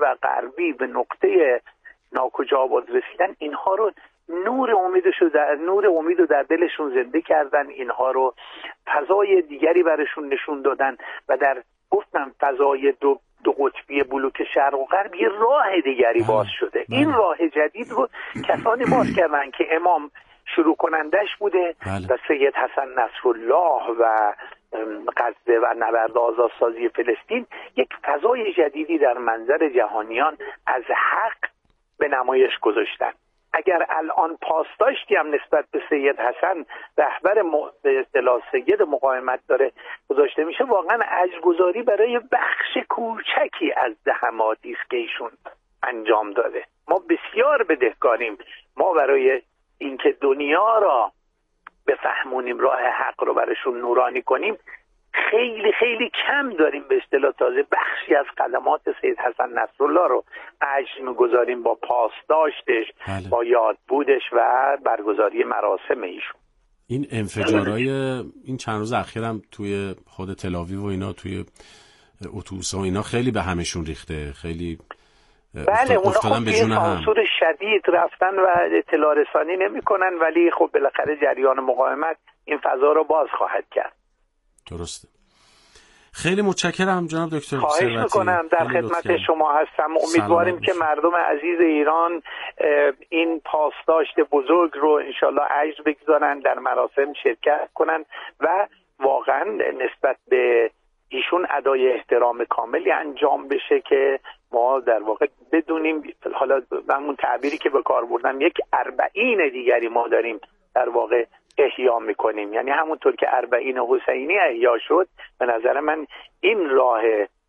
و غربی به نقطه ناکجا باز رسیدن، اینها رو نور امید رو در دلشون زنده کردن، اینها رو فضای دیگری برشون نشون دادن و در گفتم فضای دو قطبی بلوک شرق و غرب یه راه دیگری باز شده. این راه جدید رو کسانی باز کردن که امام شروع کنندش بوده و سید حسن نصرالله و غزه و نبرد آزادسازی فلسطین یک فضای جدیدی در منظر جهانیان از حق به نمایش گذاشتن. اگر الان پاسداشتی هم نسبت به سید حسن رهبر به اصطلاح سید مقاومت داره گذاشته میشه، واقعا اجرگذاری برای بخش کوچکی از زحماتی است که ایشون انجام داده. ما بسیار بدهکاریم، ما برای اینکه دنیا را بفهمونیم، راه حق رو براشون نورانی کنیم، خیلی خیلی کم داریم. به اصطلاح تازه بخشی از قدمات سید حسن نصرالله رو اجر می‌گذاریم با پاسداشتش، با یادبودش و برگزاری مراسم ایشون. این انفجارهای این چند روز اخیرم توی خود تل‌آویو و اینا، توی اتوبوس‌ها و اینا خیلی به همشون ریخته، خیلی بله اونا به سانسور شدید رفتن و اطلاع رسانی نمی‌کنن، ولی خب بالاخره جریان مقاومت این فضا رو باز خواهد کرد. درسته. خیلی متشکرم جناب دکتر ثروتی. خواهش میکنم، در خدمت شما هستم. امیدواریم که مردم عزیز ایران این پاسداشت بزرگ رو انشالله اجر بگذارن، در مراسم شرکت کنن و واقعا نسبت به ایشون ادای احترام کاملی انجام بشه که ما در واقع بدونیم، حالا همون تعبیری که به کار بردم، یک اربعین دیگری ما داریم در واقع احیا میکنیم. یعنی همونطور که اربعین حسینی احیا شد، به نظر من این راه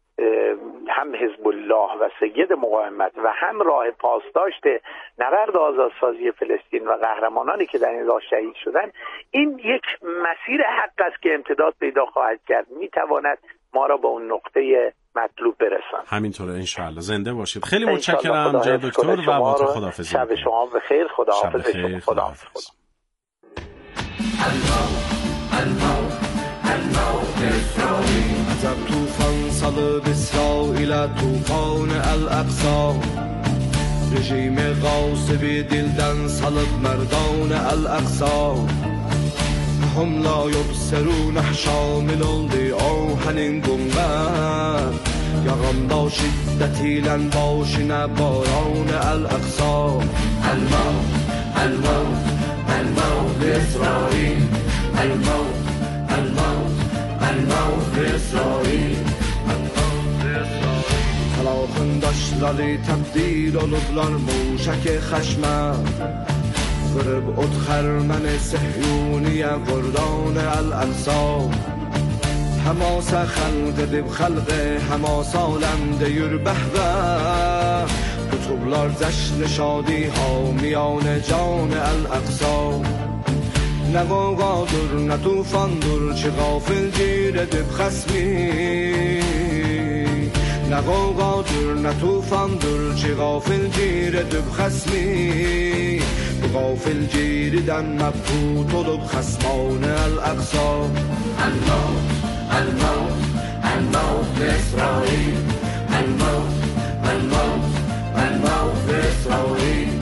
هم حزب الله و سید مقاومت و هم راه پاسداشت نبرد آزادسازی فلسطین و قهرمانانی که در این راه شهید شدن، این یک مسیر حق است که امتداد پیدا خواهد کرد، میتواند ما را به اون نقطه مطلوب برساند. همینطوره انشاءالله. زنده باشید. خیلی متشکرم جناب دکتر و با تو خداحافظی. شب شما بخیر. خداحافظ. خداحافظ. عجب طوفان صل بإسرائیل طوفان الاقصا رژیم غاصب دلدن صلب مردان الاقصا هم لا یبصرون شامل آهن گنبد یغم با شدتی لن باشن باران الاقصا الموت لإسرائيل الموت لإسرائيل فلاخن داشتları تبدیل olublar موشک خشمم قرب ات خرمن صهیونی وردان الاقصا حماس خلق دب خلق حماس عالمده یر بهبه کتبlar جشن شادی ها میان جان الاقصا نه غوغادر نه طوفاندر چه غافل گیر دب خسمی نه غوغادر نه طوفاندر چه غافل گیر دب خسمی غافل گیر دن مبهوت olup خسمان الاقصا الموت لإسرائيل الموت لإسرائيل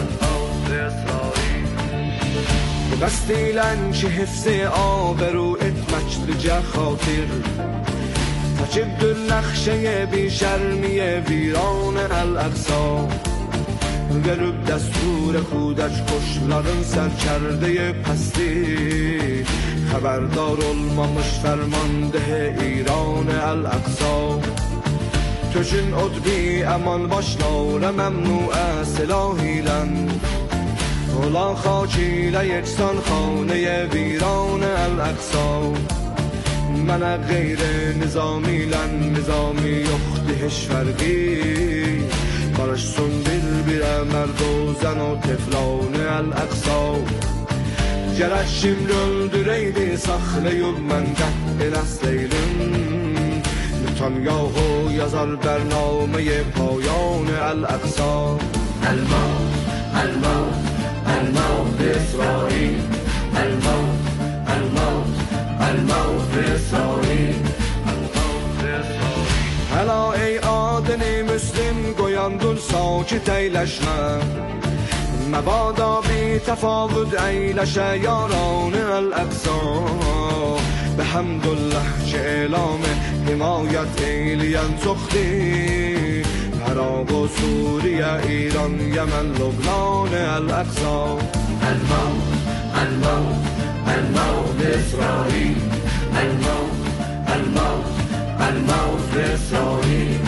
بستیلن چه حفظ آبرو اتمچ لجه خاطر تجبدر نقشه بی شرمی ویران الاقصا گرب دستور خودش کشلارın سرکرده پستی خبردار olmamış فرمانده ایران الاقصا تشن ادبی امان başlara ممنوع سلاحیلن اولا خاکیله یکسان خانه ویران الاقصا من غیر نظامیلن نظامی یختهش فرقی barışsın bir مرد و زن و teflon الاقصا gerek şimdi öldüreydi saklayıp ben el asleylin Netanyahu yazar bernameye payan الاقصا الموت لإسرائيل الموت لإسرائيل هلا ای adını Müslim koyandır sakit eyleşme مبادا بی تفاوت ایلش یاران الاقصا به حمدالله چه اعلام حمایت ایلیان سختی عراق و سوریه ایران یمن لبنان الاقصا الموت الموت الموت اسرائیل الموت الموت الموت اسرائیل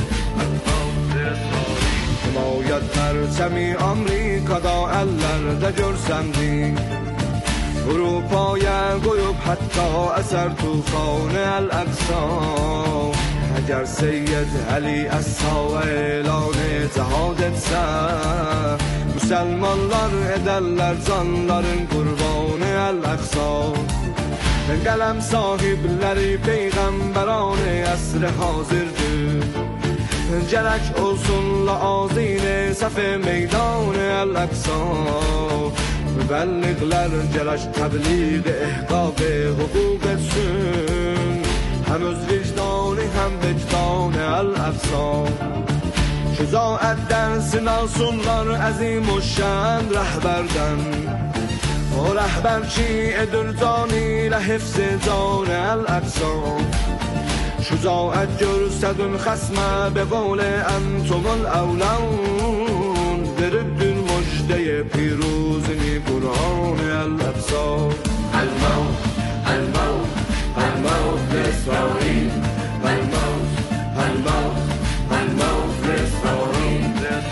حمایت پرچمی آمریکادا əllərdə görsəndik Avropaya qoyub hətta əsər tufanı Əl-Əqsa Əgər Seyyid Əli Əssa elan cihad etsə Müsəlmanlar edərlər canların qurbanı Əl-Əqsa Qələm sahibləri peyğəmbərان əsr hazırdır جرک olsun لآذین صف میدان الاقصا مبلغler جرش تبلیغ احقاق حقوق etsin هم öz vicdanı hem vicdan الاقصا şücaət dersin alsınlar əzim o şən rəhbərdən o rəhbər ki edir canı ilə hifz can الاقصا شجاعت جرصدون خصمه به قول انتم الاولون بردون مجده پیروزنی برهان الاقصا الموت الموت الموت لإسرائیل الموت الموت الموت لإسرائیل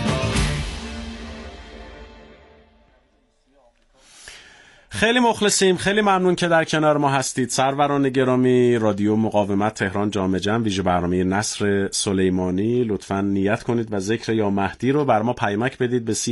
خیلی مخلصیم، خیلی ممنون که در کنار ما هستید. سروران گرامی، رادیو مقاومت تهران جامع جمع ویژه برنامه نصر سلیمانی، لطفاً نیت کنید و ذکر یا مهدی رو بر ما پیامک بدید به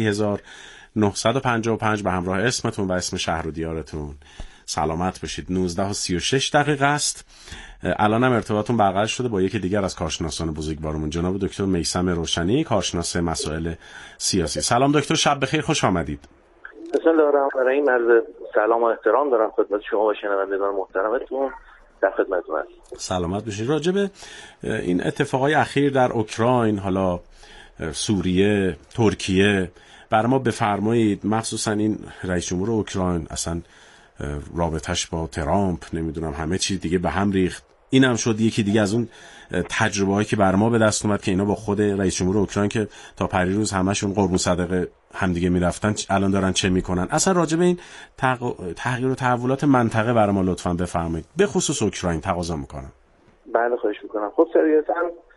3955 به همراه اسمتون و اسم شهر و دیارتون. سلامت باشید. 19:36 است. الانم ارتباطتون برقرار شده با یکی دیگر از کارشناسان بزرگوارمون، جناب دکتر میثم روشنی، کارشناس مسائل سیاسی. سلام دکتر، شب بخیر، خوش آمدید. بسم الله الرحمن الرحیم. عرض سلام و احترام دارم خدمت شما و شنوندگان محترمتون. در خدمتتون هستم. سلامت باشید. راجع به این اتفاقای اخیر در اوکراین، حالا سوریه، ترکیه، بر ما بفرمایید. مخصوصا این رئیس جمهور اوکراین اصلا رابطش با ترامپ، نمیدونم همه چی دیگه به هم ریخت. اینم شد یکی دیگه از اون تجربه‌ای که بر ما به دست اومد که اینا با خود رئیس جمهور اوکراین که تا پریروز همشون قربون صدقه همدیگه میرفتن، الان دارن چه میکنن. اصلا راجع به این تغییر و تحولات منطقه برای ما لطفاً بفرمایید، به خصوص اوکراین تقاضا میکنم. بله خواهش میکنم. خب طبیعتاً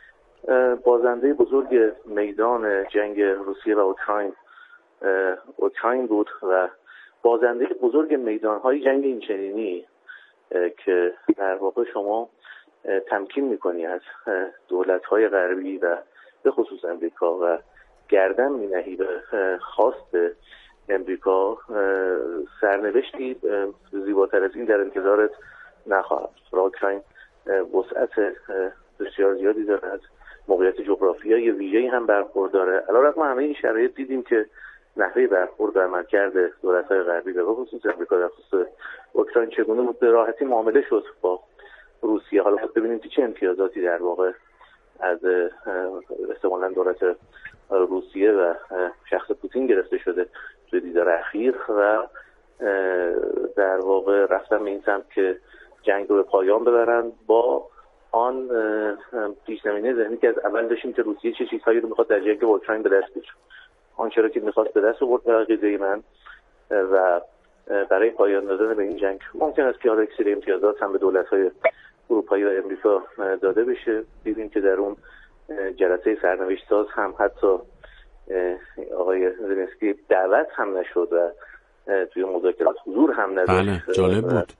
بازنده بزرگ میدان جنگ روسیه و اوکراین بود و بازنده بزرگ میدان‌های جنگ اینچنینی که در واقع شما تمکین میکنی از دولت‌های غربی و به خصوص امریکا و گردن مینهی به خواست امریکا، سرنوشتی زیباتر از این در انتظارت نخواهد. اوکراین وسعت بسیار زیادی داره، از موقعیت جغرافیایی ویژه‌ای هم برخورداره. علیرغم همه این شرایط دیدیم که نحوه برخورد در عملکرد دولت‌های غربی به خصوص امریکا در خصوص اوکراین چگونه بود، به راحتی معامله شد با روسیه. حالا ببینیم که چه امتیازاتی در واقع از احتمالاً دولت روسیه و شخص پوتین گرفته شده توی دیدار اخیر و در واقع رفتن به این سمت که جنگ رو به پایان ببرن با آن پیش‌زمینه ذهنی که از اول داشتیم که روسیه چه چیزهایی رو میخواد در جنگ اوکراین به دست بیاره. آنچه را که میخواست به دست آورد به عقیده من و برای پایان دادن به این جنگ ممکن است که حالا یک سری امتیازات هم به دولت‌های اروپایی و امریکا داده بشه. دیدیم که در اون جلسه سرنوشت ساز هم حتی آقای زلنسکی دعوت هم نشد و توی مذاکرات حضور هم نداشت. بله جالب بود.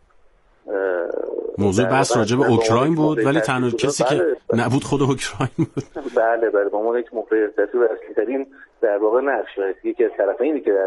موضوع بحث راجع به اوکراین بود ولی تنها کسی که نبود خود اوکراین بود. بله به عنوان یک موقع دستور اصلی‌ترین در واقع نقش یکی از طرفینی که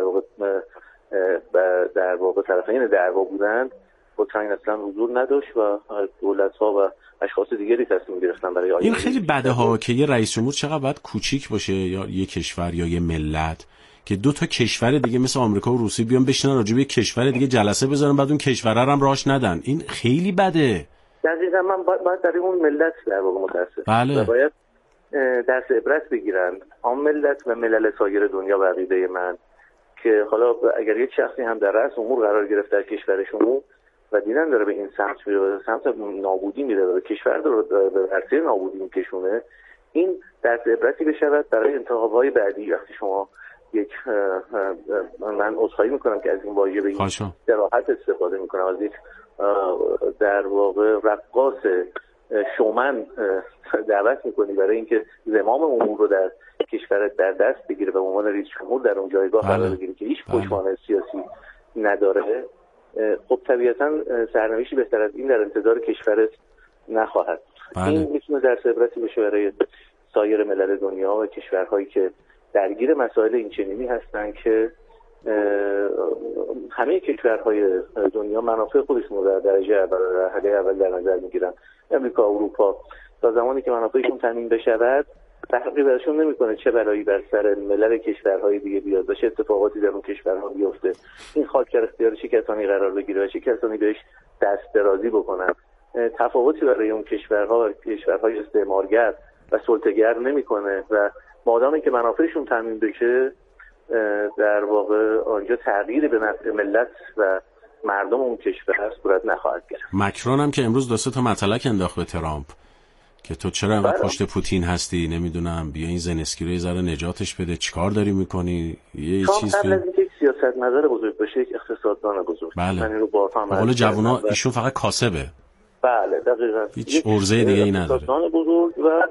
در واقع طرفین دعوا بودند، اوکراین اصلا حضور نداشت و دولت‌ها و اشخاص دیگری تصمیم گرفتن برای این خیلی بده ها که یه رئیس جمهور چقدر باید کوچیک باشه یا یه کشور یا یه ملت که دو تا کشور دیگه مثل آمریکا و روسیه بیان بشینن راجع به یک کشور دیگه جلسه بذارن بعد اون کشور هم راهش ندن. این خیلی بده. دقیقاً من باید برای اون ملت در واقع متاسفم. بله. باید درس عبرت بگیرن عام ملت و ملل سایر دنیا به عقیده من که حالا اگر یک شخصی هم در رأس امور قرار گرفت در کشورشون و دیدن داره به این سمت میره و سمت نابودی میره و کشور رو به عرصه نابودی میکشونه، این درس عبرتی بشود برای انتخاب‌های بعدی. وقتی شما یک من عذرخواهی میکنم که از این واژه به این صراحت استفاده میکنم، از یک در واقع رقاص شومن دعوت میکنی برای اینکه زمام امور رو در کشورت در دست بگیره و به عنوان رئیس جمهور در اون جایگاه قرار بگیره که هیچ پشتوانه سیاسی نداره، خب طبیعتا سرنوشتی بهتر از این در انتظار کشورت نخواهد. این میتونه درس عبرتی بشه برای سایر ملل دنیا و کشورهایی که درگیر مسائل اینچنینی هستن که همه کشورهای دنیا منافع خودشون رو در درجه اول در نظر میگیرن. امریکا، اروپا، تا زمانی که منافعشون تامین بشود فرقی براشون نمیکنه چه بلایی بر سر ملل کشورهای دیگه بیاد و چه اتفاقاتی در اون کشورها بیفته. این خاک در اختیار چه کسانی قرار بگیره و چه کسانی بهش دست درازی بکنن تفاوتی برای اون کشورها و کشورهای استعمارگر و سلطه‌گر نمیکنه و مادامی که منافعشون تامین بشه در واقع آنجا تغییری به نفع ملت و مردم اون کشور صورت نخواهد گرفت. مکرون هم که امروز 2 تا مطلق انداخت به ترامپ که تو چرا انقدر پشت پوتین هستی، نمیدونم بیا این زلنسکی رو یه ذره نجاتش بده، چیکار داری میکنی؟ یه چیز قبل از اینکه سیاستمدار بزرگ باشه یک اقتصاددان بزرگ. بله. من اینو با به قول جوونا ایشون فقط کاسبه. بله دقیقاً. هیچ ارزه دیگه ای نداره. اقتصاددان بزرگ و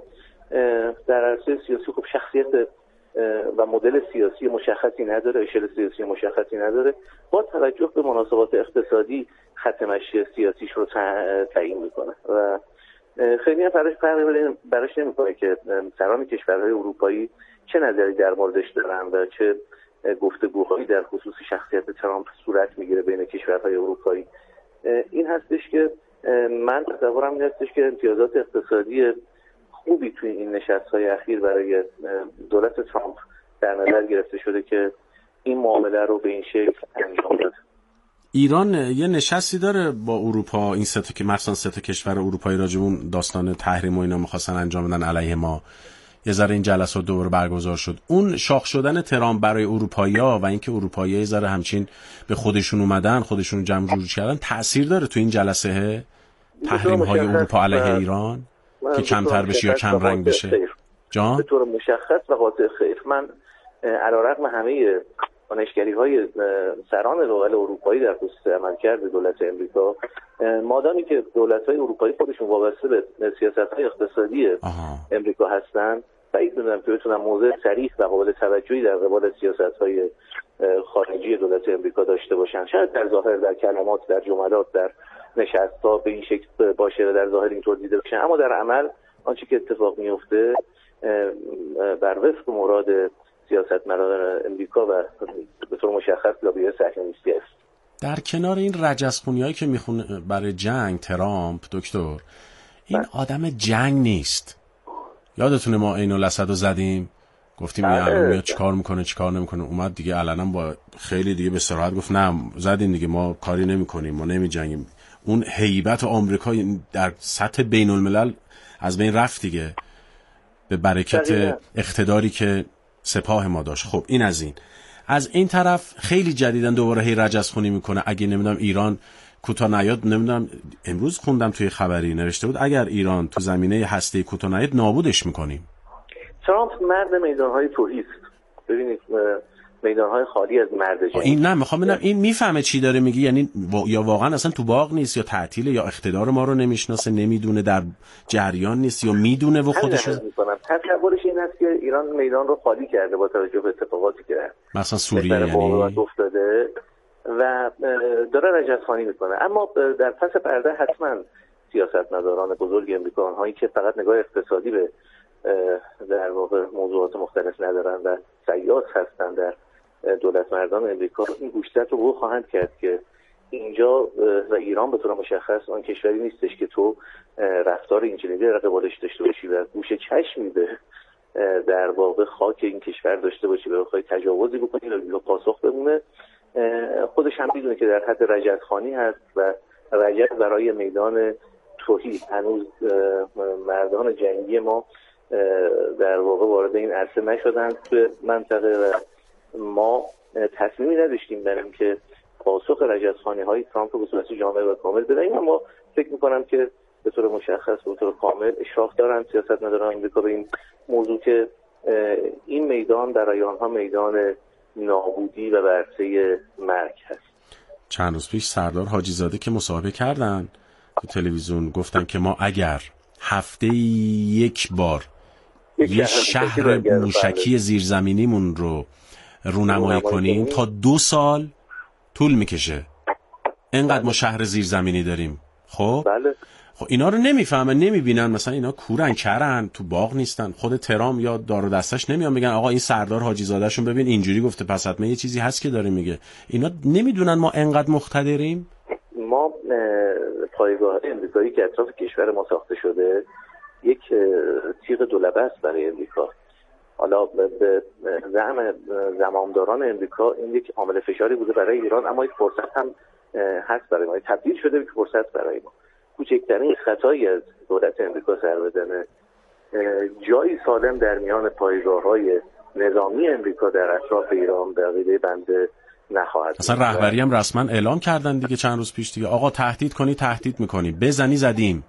در عرصه سیاسی خب شخصیت و مدل سیاسی مشخصی نداره، اشل سیاسی مشخصی نداره. با توجه به مناسبات اقتصادی خط مشی سیاسیش رو تعیین میکنه و خیلی هم فرقی براش نمیکنه که سران کشورهای اروپایی چه نظری در موردش دارن و چه گفتگوهایی در خصوص شخصیت ترامپ صورت میگیره بین کشورهای اروپایی. این هستش که من تصورم این هستش که امتیازات اقتصادی خوبی توی این نشست‌های اخیر برای دولت ترامپ در نظر گرفته شده که این معامله رو به این شکل انجام بده. ایران یه نشستی داره با اروپا، این که مثلا 3 کشور اروپایی راجبون داستان تحریم و اینا می‌خواستن انجام بدن علیه ما، یه ذره این جلسات دوباره برگزار شد. اون شاخ شدن ترامپ برای اروپایی‌ها و اینکه اروپایی‌ها یه ذره همچین به خودشون اومدن، خودشون جمع جور کردن، تاثیر داره تو این جلسه تحریم‌های اروپا علیه ایران که کمتر بشه یا کم رنگ بشه؟ جان به طور مشخص و قاطع خیر. من علیرغم همه کنشگری‌های سران دول اروپایی در خصوص عملکرد دولت امریکا، مادامی که دولت‌های اروپایی خودشون وابسته به سیاست‌های اقتصادی امریکا هستند، بعید می‌دونم که بتونن موضع صریح و قابل توجهی در قبال سیاست‌های خارجی دولت امریکا داشته باشن. شاید در ظاهر در کلمات، در جملات، در نشست‌ها به این شکل باشه و در ظاهر اینطور دیده بشه، اما در عمل آنچه که اتفاق میفته بر وفق مراد سیاستمداران امریکا و به طور مشخص لابی صهیونیستی است. در کنار این رجزخونی‌هایی که میخونه برای جنگ ترامپ دکتر، این آدم جنگ نیست. یادتونه ما عین الاسد رو زدیم، گفتیم این چیکار میکنه چیکار نمیکنه، اومد دیگه علنا با خیلی دیگه به صراحت گفت نه زدیم دیگه، ما کاری نمیکنیم، ما نمیجنگیم. اون هیبت آمریکا در سطح بین الملل از بین رفت دیگه به برکت اقتداری که سپاه ما داشت. خب این از این طرف خیلی جدیدن دوباره هی رجزخونی میکنه. اگه نمیدونم ایران کوتاه نیاد، نمیدونم امروز خوندم توی خبری نوشته بود اگر ایران تو زمینه هسته‌ای کوتاه نیاد نابودش میکنیم. ترامپ مرد میدانهای توهی است. ببینید میدانهای خالی از مرد جنگ. این نه میخوام ببینم این میفهمه چی داره میگه، یعنی یا واقعا اصلا تو باغ نیست یا تعطیله یا اقتدار ما رو نمیشناسه، نمیدونه در جریان نیست یا میدونه و خودش میکنم. تصورش این است که ایران میدان رو خالی کرده با توجه به اتفاقاتی که مثلا سوریه یعنی افتاده و داره رجزخوانی میکنه. اما در پس پرده حتما سیاستمداران بزرگ امریکا، آنهایی که فقط نگاه اقتصادی به در واقع موضوعات مختلف ندارن و سیاس هستن در دولت مردان امریکا، این گوشت رو خواهند کرد که اینجا و ایران به طور مشخص آن کشوری نیستش که تو رفتار اینجوری در قبالش داشته باشی و گوشه چشمی به در واقع خاک این کشور داشته باشی و بخوای تجاوزی بکنی و پاسخ بمونه. خودش هم میدونه که در حد رجزخوانی هست و رجز برای میدان توهی. هنوز مردان جنگی ما در واقع وارد این عرصه نشدن توی منطقه و ما تصمیمی نداشتیم بریم که پاسخ رجزخوانی‌های ترامپ به صورت جامع و کامل بدهیم. اما فکر می‌کنم که به طور مشخص به طور کامل اشراف دارن سیاستمداران آمریکا به این موضوع که این میدان برای آنها میدان نابودی و برسه مرگ هست. چند روز پیش سردار حاجی زاده که مصاحبه کردن تو تلویزیون گفتن که ما اگر هفته یک بار یه شهر موشکی زیرزمینیمون رو رونمایی کنیم تا 2 سال طول میکشه. اینقدر ما شهر زیرزمینی داریم. خب بله. خب اینا رو نمیفهمن، نمیبینن. مثلا اینا کورن کرن تو باغ نیستن. خود ترام یا دار و دستش نمیان بگن آقا این سردار حاجی زاده شون ببین اینجوری گفته پس حتما یه چیزی هست که داره میگه. اینا نمیدونن ما انقدر مقتدریم. ما پایگاه امریکایی که اطراف کشور ما ساخته شده یک تیغ دولبه است برای امریکا. حالا به زعم زمامداران امریکا این یک عامل فشاری بوده برای ایران، اما یک فرصت هم هست برای ما، تبدیل شده به فرصت برای ما. کوچکترین خطایی از دولت امریکا سر بدنه جایی سالم در میان پایگاه‌های نظامی امریکا در اطراف ایران به عقیده بنده نخواهد. اصلا رهبری هم رسما اعلام کردن دیگه چند روز پیش دیگه آقا تهدید کنی تهدید میکنی، بزنی زدیم.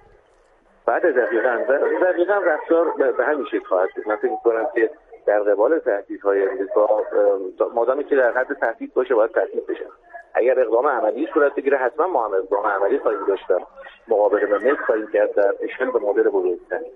بعد دقیقاً رفتار به همین شکل خواهد بود. من فکر می‌کنم که در قبال تهدیدهای امریکا مادامی که در حد تهدید باشه باید تهدید بشه. اگر اقدام عملی صورت بگیره حتما ما هم اقدام عملی خواهیم داشت، مقابله با مثل خواهیم کرد در اشل به مدل بزرگتری.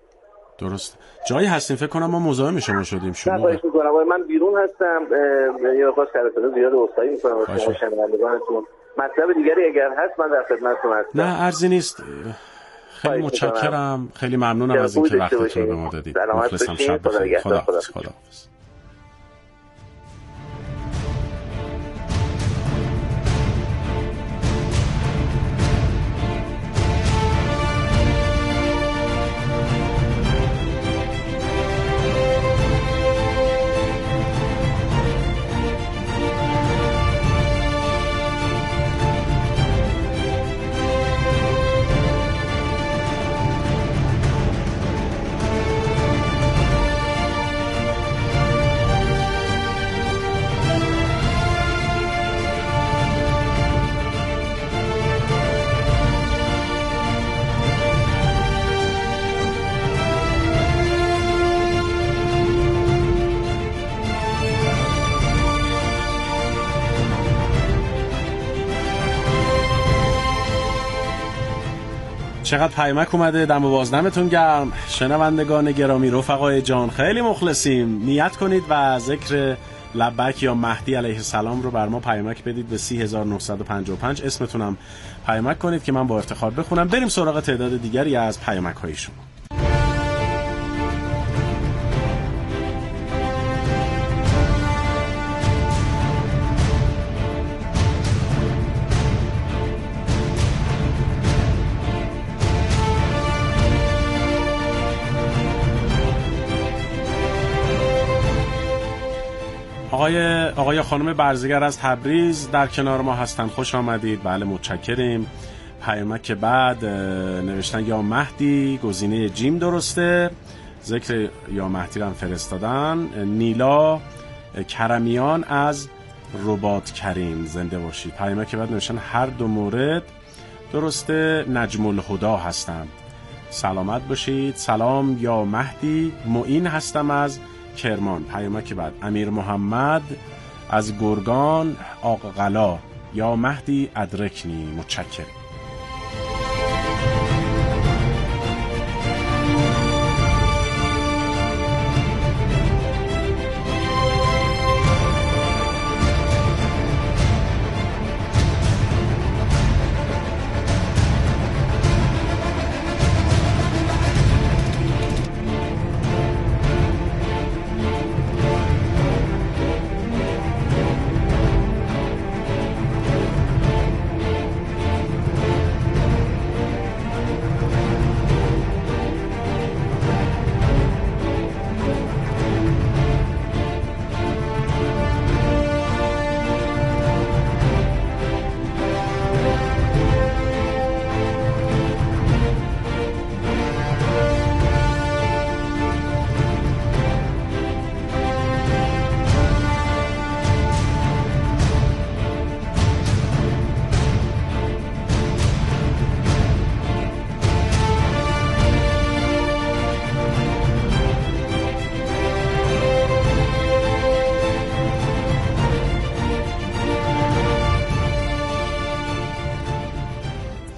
درست. جایی هستیم فکر کنم ما مزاحم شما شدیم. خواهش می‌کنم من بیرون هستم، یه خاص سرتون زیاد عذرخواهی می‌کنم از شما شنوندگانتون. مطلب دیگری اگر هست من در خدمتتون هستم. نه ارزی نیست. خیلی متشکرم، خیلی ممنونم از اینکه وقتتون رو به ما دادید. مخلصم. شب بخیر. خداحافظ. چقدر پیامک اومده، دم و بازدمتون گرم. شنوندگان گرامی، رفقای جان، خیلی مخلصیم. نیت کنید و ذکر لبک یا مهدی علیه السلام رو بر ما پیامک بدید به 3955. اسمتونم پیامک کنید که من با افتخار بخونم. بریم سراغ تعداد دیگری از پیامک های شما. آقای خانم برزگر از تبریز در کنار ما هستن. خوش آمدید. بله متشکریم. پیامک بعد نوشتن یا مهدی گزینه جیم درسته، ذکر یا مهدی رو هم فرستادن. نیلا کرمیان از رباط کریم، زنده باشید. پیامک بعد نوشتن هر دو مورد درسته، نجم الهدا هستند، سلامت باشید. سلام یا مهدی، معین هستم از کرمان. پیامک بعد امیر محمد از گرگان آقاقلا، یا مهدی ادرکنی. متشکرم.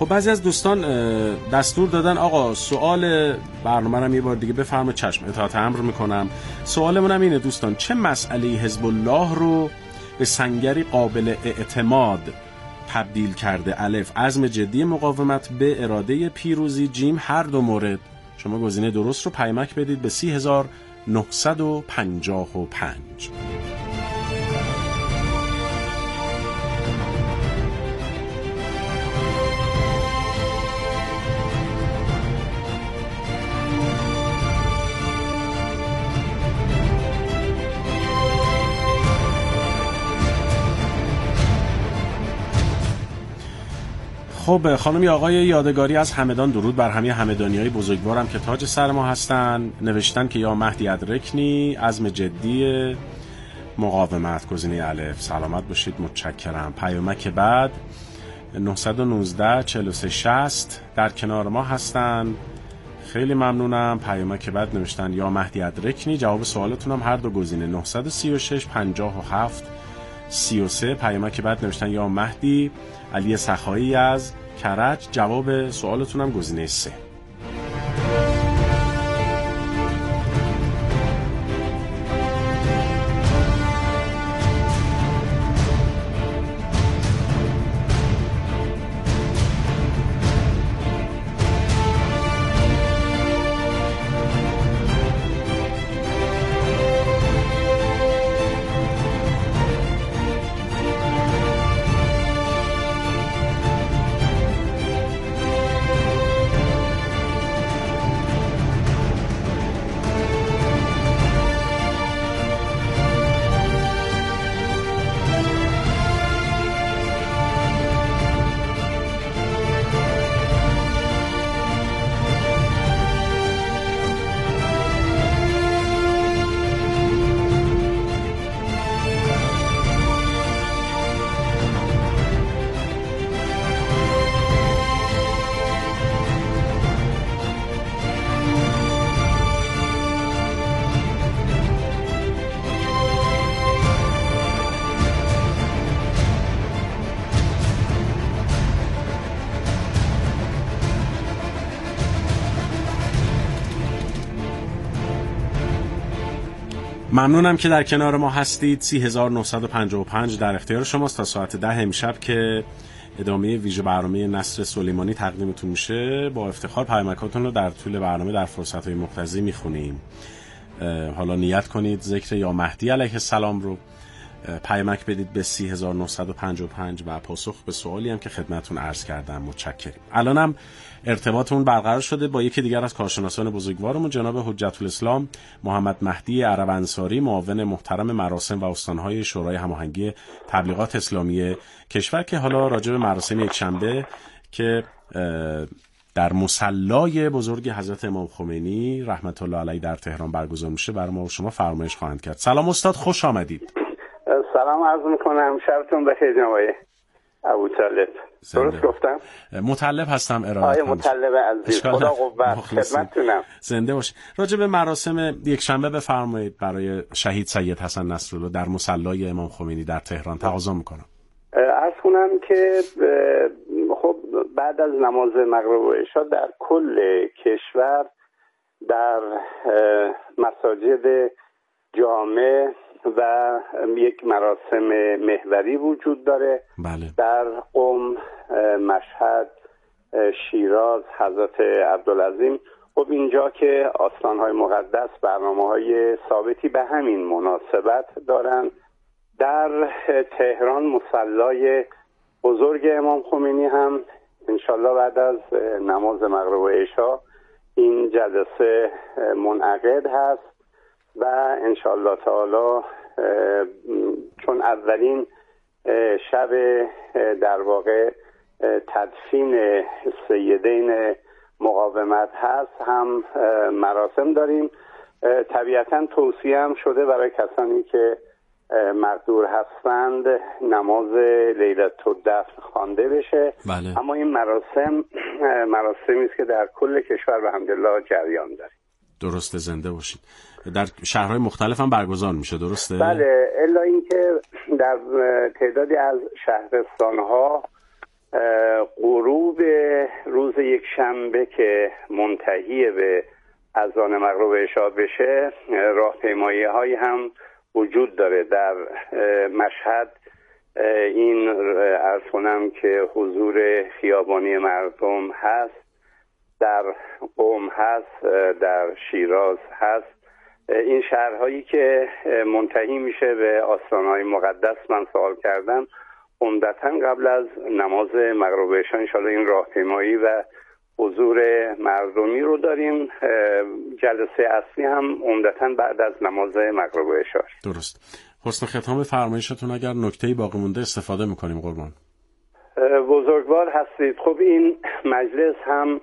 خب بعضی از دوستان دستور دادن آقا سوال برنامه رو یه بار دیگه بفرمایید. چشم، اطاعت امر میکنم. سوالمون هم اینه دوستان، چه مسئله حزب الله رو به سنگری قابل اعتماد تبدیل کرده؟ الف، عزم جدی مقاومت، به اراده پیروزی، جیم هر دو مورد. شما گزینه درست رو پیامک بدید به 30955. خب خانم یا آقای یادگاری از همدان، درود بر همه همدانیای بزرگوارم که تاج سر ما هستن. نوشتن که یا مهدی ادرکنی، عزم جدی مقاومت، گزینه الف. سلامت باشید، متشکرم. پیامک بعد 919 43 60 در کنار ما هستن. خیلی ممنونم. پیامک بعد نوشتن یا مهدی ادرکنی. جواب سوالتونم هر دو گزینه 936 57 33. پیامک بعد نوشتن یا مهدی. علی سخایی از کرج. جواب سوالتونم گزینه 3. ممنونم که در کنار ما هستید. 3955 در اختیار شماست تا ساعت 10 امشب که ادامه ویژه برنامه نصر سلیمانی تقدیمتون میشه. با افتخار پیامکاتون رو در طول برنامه در فرصت‌های مقتضی میخونیم. حالا نیت کنید ذکر یا مهدی علیه السلام رو پیامک بدید به 3955 و پاسخ به سوالی هم که خدمتتون عرض کردم. متشکرم. الانم ارتباطمون برقرار شده با یکی دیگر از کارشناسان بزرگوارمون، جناب حجت الاسلام محمد مهدی عرب انصاری، معاون محترم مراسم و استانهای شورای هماهنگی تبلیغات اسلامی کشور، که حالا راجع به مراسم یکشنبه که در مصلای بزرگ حضرت امام خمینی رحمت الله علیه در تهران برگزار میشه برای ما و شما فرمایش خواهند کرد. سلام استاد، خوش آمدید. سلام عرض میکنم، شبتون بخیر جناب ابوطالب. درست گفتم؟ مطلب هستم. ارائه مطلب عزیز، خدا قوت، خدمتتونم. زنده باشید. راجع به مراسم یکشنبه بفرمایید برای شهید سید حسن نصرالله در مصلای امام خمینی در تهران. تقاضا میکنم. عرض کنم که خب بعد از نماز مغرب و عشا در کل کشور در مساجد جامع و یک مراسم محوری وجود داره. بله. در قم، مشهد، شیراز، حضرت عبدالعظیم. خب اینجا که آستانهای مقدس برنامه‌های ثابتی به همین مناسبت دارن. در تهران مصلای بزرگ امام خمینی هم انشالله بعد از نماز مغرب و عشا این جلسه منعقد هست و انشالله تعالی چون اولین شب در واقع تدفین سیدین مقاومت هست هم مراسم داریم. طبیعتا توصیه هم شده برای کسانی که مقدور هستند نماز لیلةالدفن خوانده بشه. بله. اما این مراسمی است که در کل کشور به حمدالله جریان داره. درسته، زنده باشید. در شهرهای مختلف هم برگزار میشه، درسته؟ بله، الا اینکه در تعدادی از شهرستان‌ها غروب روز یک شنبه که منتهی به اذان مغرب عشاء بشه، راهپیمایی هایی هم وجود داره در مشهد. این عرض کنم که حضور خیابانی مردم هست، در قم هست، در شیراز هست. این شهرهایی که منتهی میشه به آستانهای مقدس من سوال کردم، عمدتاً قبل از نماز مغرب عشاء انشاءالله این راهپیمایی و حضور مردمی رو داریم. جلسه اصلی هم عمدتاً بعد از نماز مغرب عشاء. درست. حسن ختام فرمایشتون اگر نکته‌ای باقی مونده استفاده می‌کنیم قربان. بزرگوار هستید. خب این مجلس هم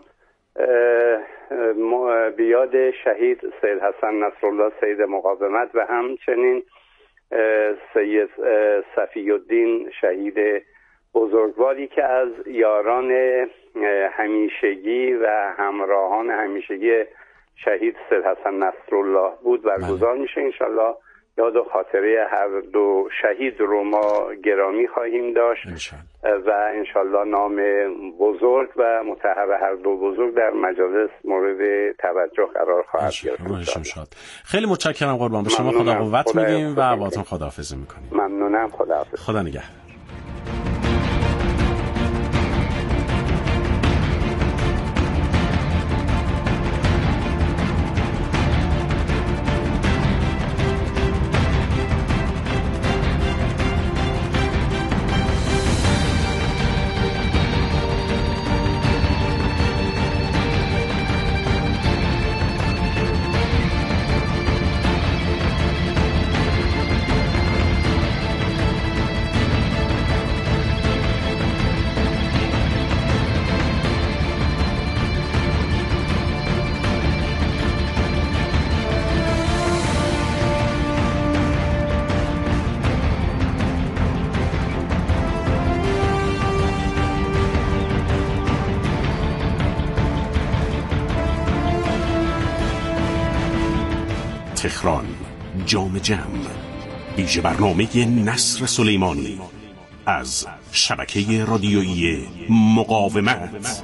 بیاد شهید سید حسن نصرالله سید مقاومت و همچنین سید صفی الدین شهید بزرگواری که از یاران همیشگی و همراهان همیشگی شهید سید حسن نصرالله بود برگزار میشه. انشالله یاد و خاطره هر دو شهید رو ما گرامی خواهیم داشت و انشالله نام بزرگ و مطهر هر دو بزرگ در مجالس مورد توجه قرار خواهد گرفت. خیلی متشکرم قربان. به شما خدا قوت میدیم و باهاتون خداحافظی میکنیم. ممنونم. خداحافظ. خدا نگهدار. تهران جام جم، ویژه برنامه نصر سلیمانی از شبکه رادیویی مقاومت.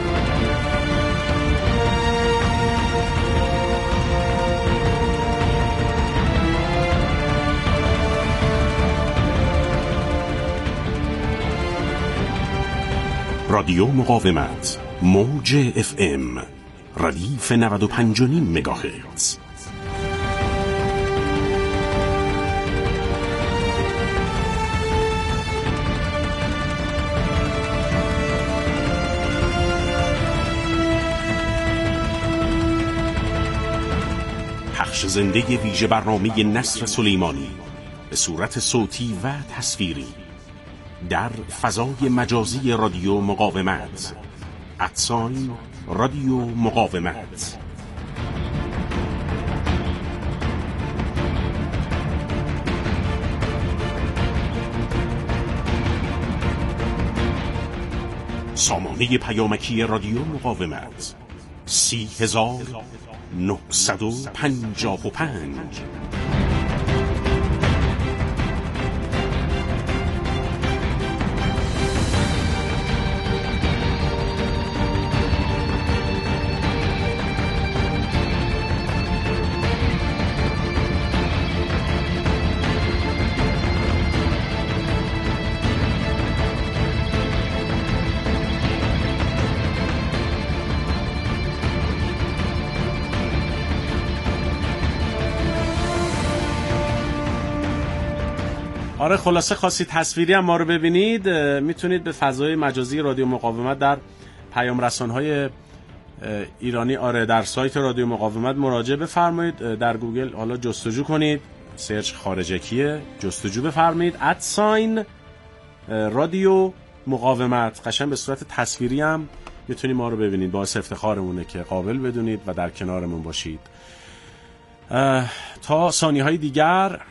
رادیو مقاومت، موج FM، ردیف 95.5 مگاهرتز. پخش زنده ویژه برنامه نصر سلیمانی به صورت صوتی و تصویری در فضای مجازی رادیو مقاومت @ رادیو مقاومت. سامانه پیامکی رادیو مقاومت 30955. آره، خلاصه خاصی تصویری هم ما رو ببینید میتونید به فضای مجازی رادیو مقاومت در پیام رسان‌های ایرانی، آره، در سایت رادیو مقاومت مراجعه بفرمایید. در گوگل حالا جستجو کنید، سرچ خارجکیه، جستجو بفرمایید @ رادیو مقاومت. قشنگ به صورت تصویری هم میتونید ما رو ببینید. باعث افتخارمونه که قابل بدونید و در کنارمون باشید. تا ثانیه‌های دیگر